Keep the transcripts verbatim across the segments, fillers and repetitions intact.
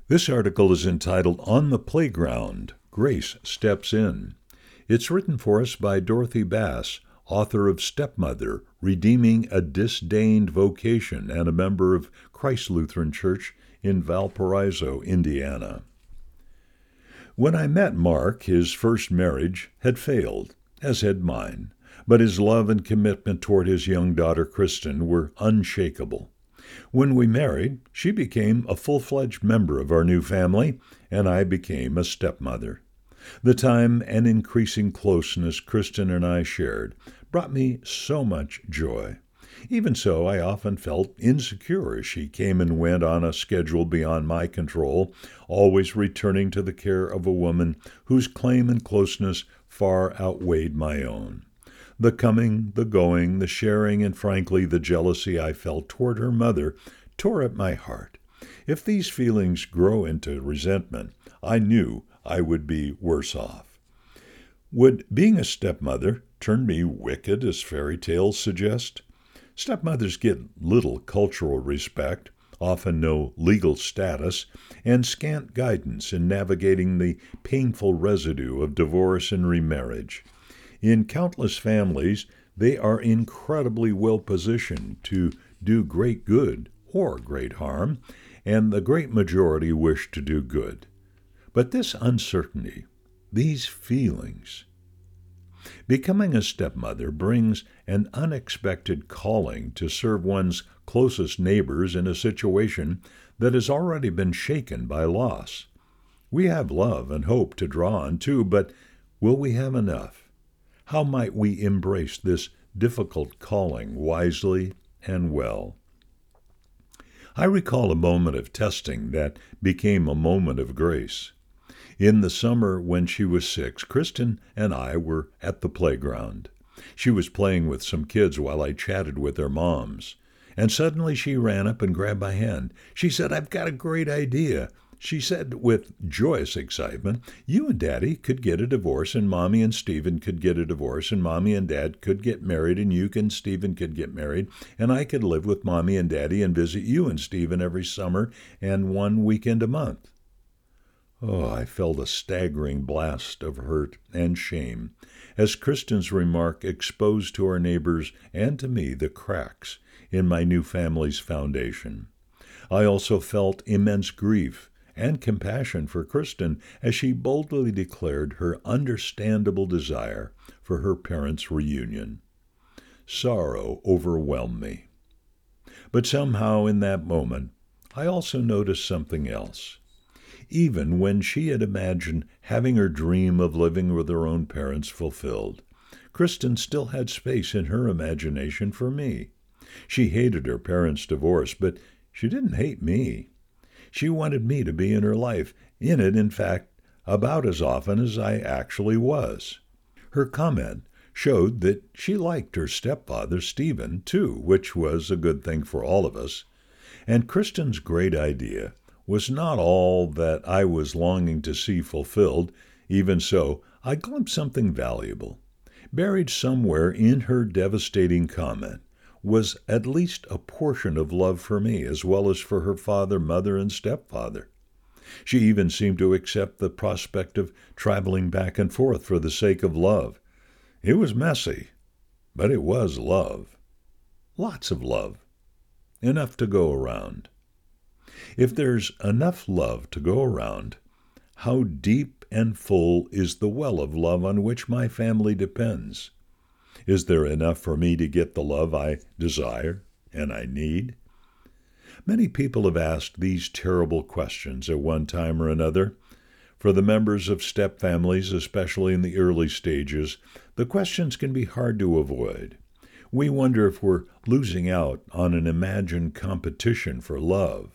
This article is entitled On the Playground, Grace Steps In. It's written for us by Dorothy Bass, author of Stepmother, Redeeming a Disdained Vocation, and a member of Christ Lutheran Church in Valparaiso, Indiana. When I met Mark, his first marriage had failed, as had mine, but his love and commitment toward his young daughter Kristen were unshakable. When we married, she became a full-fledged member of our new family, and I became a stepmother. The time and increasing closeness Kristen and I shared brought me so much joy. Even so, I often felt insecure as she came and went on a schedule beyond my control, always returning to the care of a woman whose claim and closeness far outweighed my own. The coming, the going, the sharing, and frankly the jealousy I felt toward her mother tore at my heart. If these feelings grow into resentment, I knew I would be worse off. Would being a stepmother turn me wicked, as fairy tales suggest? Stepmothers get little cultural respect, often no legal status, and scant guidance in navigating the painful residue of divorce and remarriage. In countless families, they are incredibly well positioned to do great good or great harm, and the great majority wish to do good. But this uncertainty, these feelings, becoming a stepmother brings an unexpected calling to serve one's closest neighbors in a situation that has already been shaken by loss. We have love and hope to draw on too, but will we have enough? How might we embrace this difficult calling wisely and well? I recall a moment of testing that became a moment of grace. In the summer when she was six, Kristen and I were at the playground. She was playing with some kids while I chatted with their moms. And suddenly she ran up and grabbed my hand. She said, "I've got a great idea." She said with joyous excitement, "You and Daddy could get a divorce, and Mommy and Stephen could get a divorce, and Mommy and Dad could get married, and you and Stephen could get married, and I could live with Mommy and Daddy and visit you and Stephen every summer and one weekend a month." Oh, I felt a staggering blast of hurt and shame as Kristen's remark exposed to our neighbors and to me the cracks in my new family's foundation. I also felt immense grief and compassion for Kristen as she boldly declared her understandable desire for her parents' reunion. Sorrow overwhelmed me. But somehow in that moment, I also noticed something else. Even when she had imagined having her dream of living with her own parents fulfilled, Kristen still had space in her imagination for me. She hated her parents' divorce, but she didn't hate me. She wanted me to be in her life, in it, in fact, about as often as I actually was. Her comment showed that she liked her stepfather, Stephen, too, which was a good thing for all of us. And Kristen's great idea was not all that I was longing to see fulfilled. Even so, I glimpsed something valuable. Buried somewhere in her devastating comment was at least a portion of love for me, as well as for her father, mother, and stepfather. She even seemed to accept the prospect of traveling back and forth for the sake of love. It was messy, but it was love. Lots of love. Enough to go around. If there's enough love to go around, how deep and full is the well of love on which my family depends? Is there enough for me to get the love I desire and I need? Many people have asked these terrible questions at one time or another. For the members of step families, especially in the early stages, the questions can be hard to avoid. We wonder if we're losing out on an imagined competition for love.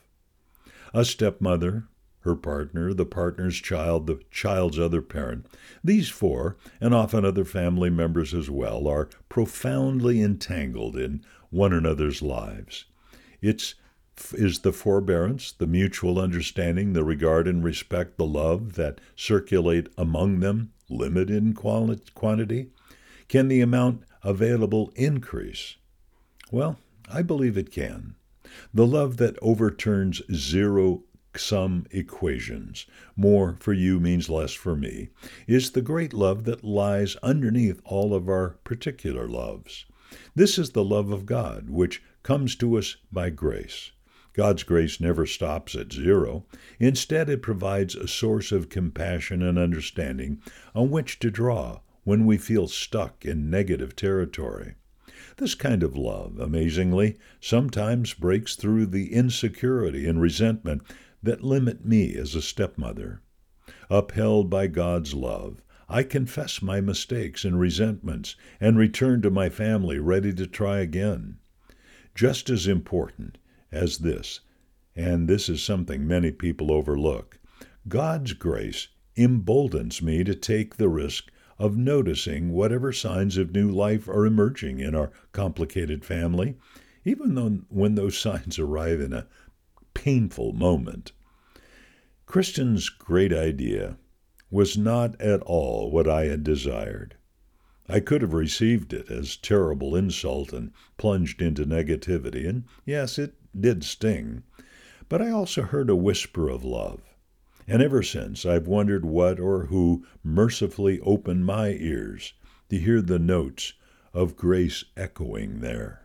A stepmother, her partner, the partner's child, the child's other parent. These four, and often other family members as well, are profoundly entangled in one another's lives. It's is the forbearance, the mutual understanding, the regard and respect, the love that circulate among them limited in quantity? Can the amount available increase? Well, I believe it can. The love that overturns zero sum equations. More for you means less for me, is the great love that lies underneath all of our particular loves. This is the love of God, which comes to us by grace. God's grace never stops at zero. Instead, it provides a source of compassion and understanding on which to draw when we feel stuck in negative territory. This kind of love, amazingly, sometimes breaks through the insecurity and resentment that limit me as a stepmother. Upheld by God's love, I confess my mistakes and resentments and return to my family ready to try again. Just as important as this, and this is something many people overlook, God's grace emboldens me to take the risk of noticing whatever signs of new life are emerging in our complicated family, even though when those signs arrive in a painful moment. Kristen's great idea was not at all what I had desired. I could have received it as terrible insult and plunged into negativity, and yes, it did sting. But I also heard a whisper of love, and ever since I've wondered what or who mercifully opened my ears to hear the notes of grace echoing there.